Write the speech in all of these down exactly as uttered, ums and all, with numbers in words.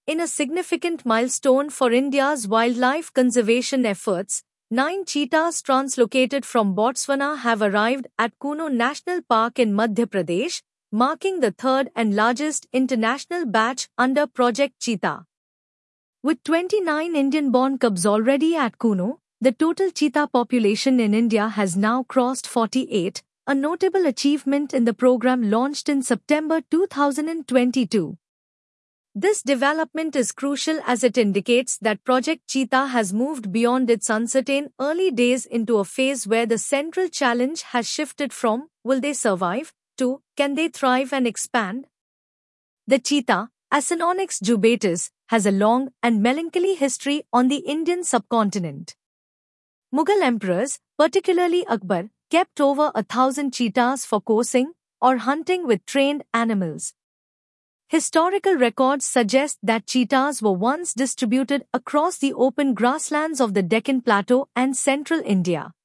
in a significant milestone for India's wildlife conservation efforts, nine cheetahs translocated from Botswana have arrived at Kuno National Park in Madhya Pradesh, marking the third and largest international batch under Project Cheetah. With twenty-nine Indian-born cubs already at Kuno, the total cheetah population in India has now crossed forty-eight, a notable achievement in the program launched in September two thousand twenty-two. This development is crucial as it indicates that Project Cheetah has moved beyond its uncertain early days into a phase where the central challenge has shifted from, will they survive, to, can they thrive and expand? The cheetah, Acinonyx jubatus, has a long and melancholy history on the Indian subcontinent. Mughal emperors, particularly Akbar, kept over a thousand cheetahs for coursing or hunting with trained animals. Historical records suggest that cheetahs were once distributed across the open grasslands of the Deccan Plateau and central India.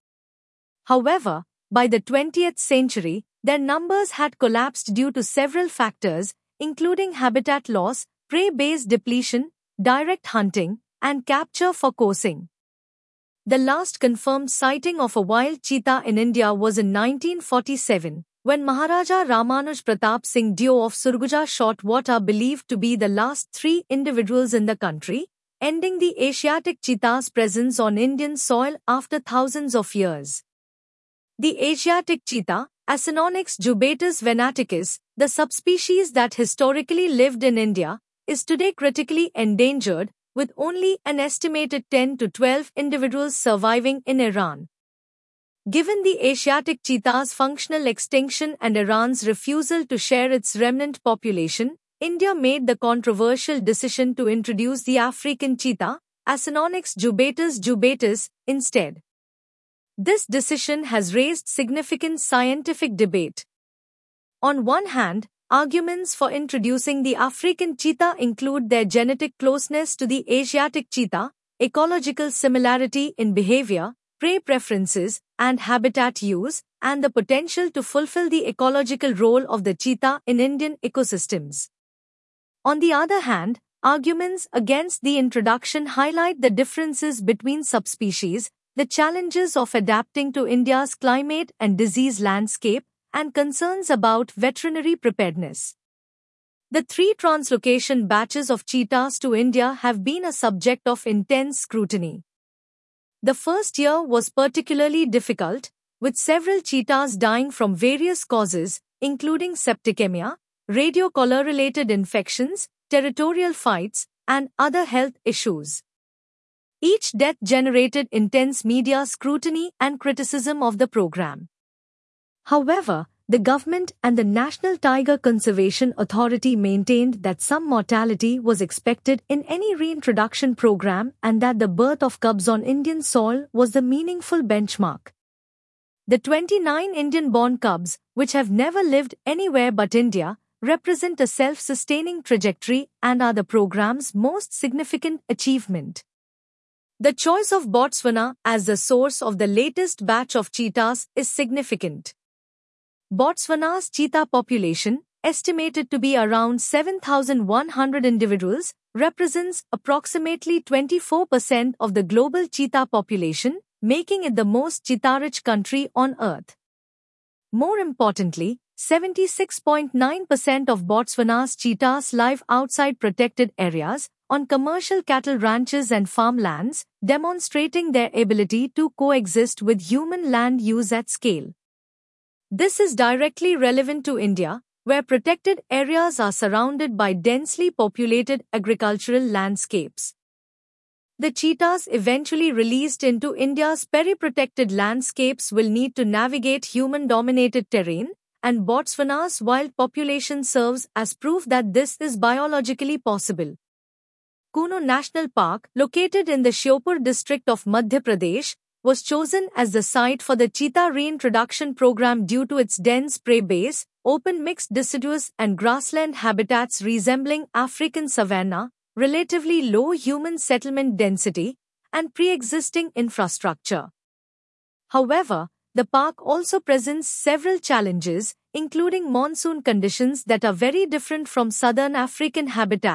However, by the twentieth century, their numbers had collapsed due to several factors, including habitat loss, prey-base depletion, direct hunting, and capture for coursing. The last confirmed sighting of a wild cheetah in India was in nineteen forty-seven. When Maharaja Ramanuj Pratap Singh Deo of Surguja shot what are believed to be the last three individuals in the country, ending the Asiatic cheetah's presence on Indian soil after thousands of years. The Asiatic cheetah, Acinonyx jubatus venaticus, the subspecies that historically lived in India, is today critically endangered, with only an estimated ten to twelve individuals surviving in Iran. Given the Asiatic cheetah's functional extinction and Iran's refusal to share its remnant population, India made the controversial decision to introduce the African cheetah, Acinonyx jubatus jubatus, instead. This decision has raised significant scientific debate. On one hand, arguments for introducing the African cheetah include their genetic closeness to the Asiatic cheetah, ecological similarity in behavior, prey preferences, and habitat use, and the potential to fulfill the ecological role of the cheetah in Indian ecosystems. On the other hand, arguments against the introduction highlight the differences between subspecies, the challenges of adapting to India's climate and disease landscape, and concerns about veterinary preparedness. The three translocation batches of cheetahs to India have been a subject of intense scrutiny. The first year was particularly difficult, with several cheetahs dying from various causes, including septicemia, radio-collar-related infections, territorial fights, and other health issues. Each death generated intense media scrutiny and criticism of the program. However, the government and the National Tiger Conservation Authority maintained that some mortality was expected in any reintroduction program and that the birth of cubs on Indian soil was the meaningful benchmark. The twenty-nine Indian-born cubs, which have never lived anywhere but India, represent a self-sustaining trajectory and are the program's most significant achievement. The choice of Botswana as the source of the latest batch of cheetahs is significant. Botswana's cheetah population, estimated to be around seven thousand one hundred individuals, represents approximately twenty-four percent of the global cheetah population, making it the most cheetah-rich country on Earth. More importantly, seventy-six point nine percent of Botswana's cheetahs live outside protected areas, on commercial cattle ranches and farmlands, demonstrating their ability to coexist with human land use at scale. This is directly relevant to India, where protected areas are surrounded by densely populated agricultural landscapes. The cheetahs eventually released into India's peri-protected landscapes will need to navigate human-dominated terrain, and Botswana's wild population serves as proof that this is biologically possible. Kuno National Park, located in the Shyopur district of Madhya Pradesh, was chosen as the site for the cheetah reintroduction program due to its dense prey base, open mixed deciduous and grassland habitats resembling African savanna, relatively low human settlement density, and pre-existing infrastructure. However, the park also presents several challenges, including monsoon conditions that are very different from southern African habitats,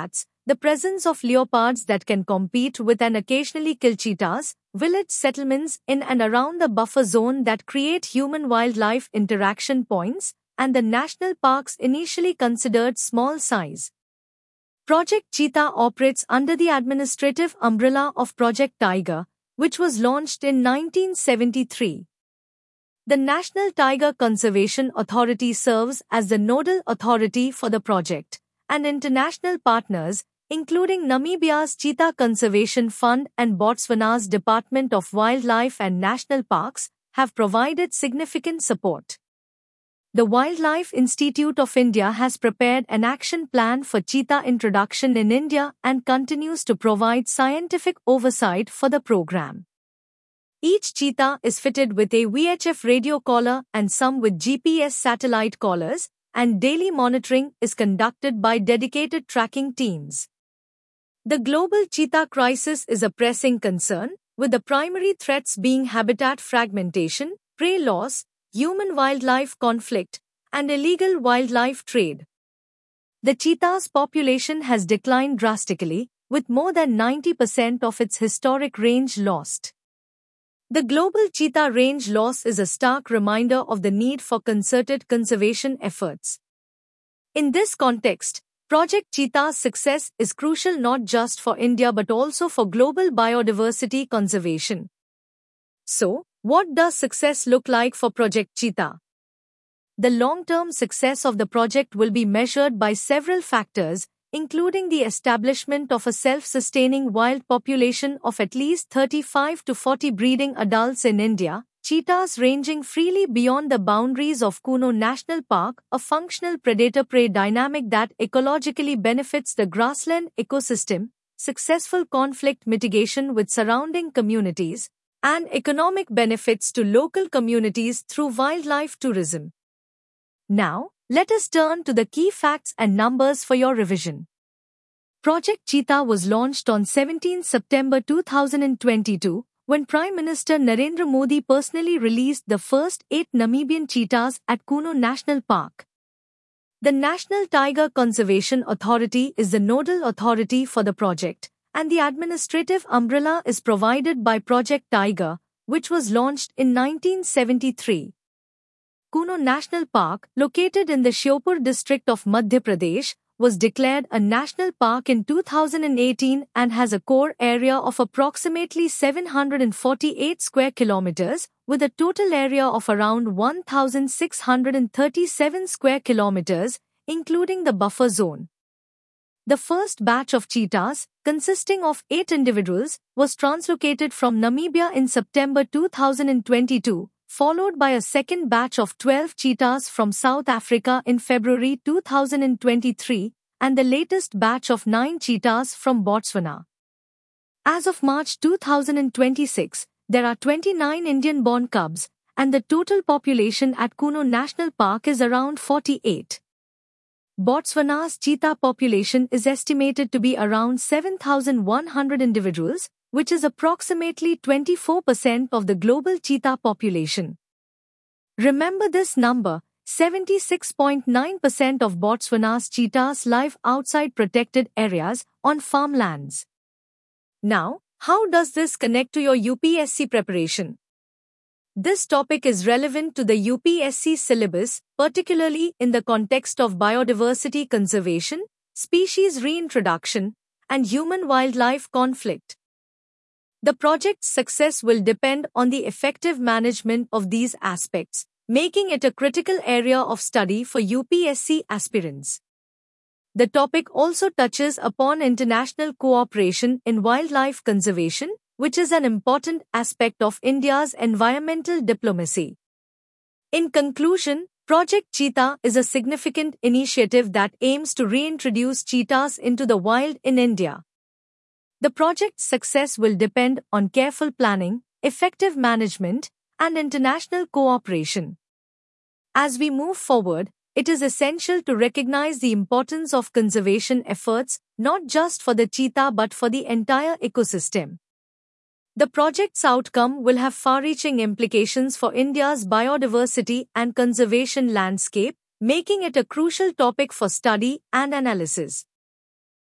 the presence of leopards that can compete with and occasionally kill cheetahs, village settlements in and around the buffer zone that create human-wildlife interaction points, and the national parks initially considered small size. Project Cheetah operates under the administrative umbrella of Project Tiger, which was launched in nineteen seventy-three. The National Tiger Conservation Authority serves as the nodal authority for the project, and international partners, including Namibia's Cheetah Conservation Fund and Botswana's Department of Wildlife and National Parks, have provided significant support. The Wildlife Institute of India has prepared an action plan for cheetah introduction in India and continues to provide scientific oversight for the program. Each cheetah is fitted with a V H F radio collar and some with G P S satellite collars, and daily monitoring is conducted by dedicated tracking teams. The global cheetah crisis is a pressing concern, with the primary threats being habitat fragmentation, prey loss, human-wildlife conflict, and illegal wildlife trade. The cheetah's population has declined drastically, with more than ninety percent of its historic range lost. The global cheetah range loss is a stark reminder of the need for concerted conservation efforts. In this context, Project Cheetah's success is crucial not just for India but also for global biodiversity conservation. So, what does success look like for Project Cheetah? The long-term success of the project will be measured by several factors, including the establishment of a self-sustaining wild population of at least thirty-five to forty breeding adults in India, cheetahs ranging freely beyond the boundaries of Kuno National Park, a functional predator-prey dynamic that ecologically benefits the grassland ecosystem, successful conflict mitigation with surrounding communities, and economic benefits to local communities through wildlife tourism. Now, let us turn to the key facts and numbers for your revision. Project Cheetah was launched on seventeenth September two thousand twenty-two, when Prime Minister Narendra Modi personally released the first eight Namibian cheetahs at Kuno National Park. The National Tiger Conservation Authority is the nodal authority for the project, and the administrative umbrella is provided by Project Tiger, which was launched in nineteen seventy-three. Kuno National Park, located in the Shiopur district of Madhya Pradesh, was declared a national park in two thousand eighteen and has a core area of approximately seven hundred forty-eight square kilometers, with a total area of around one thousand six hundred thirty-seven square kilometers, including the buffer zone. The first batch of cheetahs, consisting of eight individuals, was translocated from Namibia in September two thousand twenty-two, followed by a second batch of twelve cheetahs from South Africa in February two thousand twenty-three, and the latest batch of nine cheetahs from Botswana. As of March two thousand twenty-six, there are twenty-nine Indian-born cubs, and the total population at Kuno National Park is around forty-eight. Botswana's cheetah population is estimated to be around seven thousand one hundred individuals, which is approximately twenty-four percent of the global cheetah population. Remember this number, seventy-six point nine percent of Botswana's cheetahs live outside protected areas, on farmlands. Now, how does this connect to your U P S C preparation? This topic is relevant to the U P S C syllabus, particularly in the context of biodiversity conservation, species reintroduction, and human-wildlife conflict. The project's success will depend on the effective management of these aspects, making it a critical area of study for U P S C aspirants. The topic also touches upon international cooperation in wildlife conservation, which is an important aspect of India's environmental diplomacy. In conclusion, Project Cheetah is a significant initiative that aims to reintroduce cheetahs into the wild in India. The project's success will depend on careful planning, effective management, and international cooperation. As we move forward, it is essential to recognize the importance of conservation efforts, not just for the cheetah but for the entire ecosystem. The project's outcome will have far-reaching implications for India's biodiversity and conservation landscape, making it a crucial topic for study and analysis.